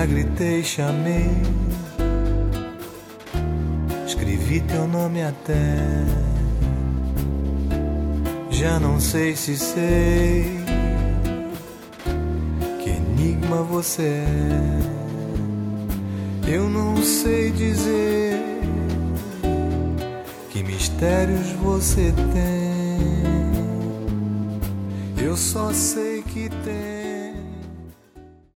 Já gritei, chamei, escrevi teu nome até. Já não sei se sei que enigma você é. Eu não sei dizer que mistérios você tem. Eu só sei que tem.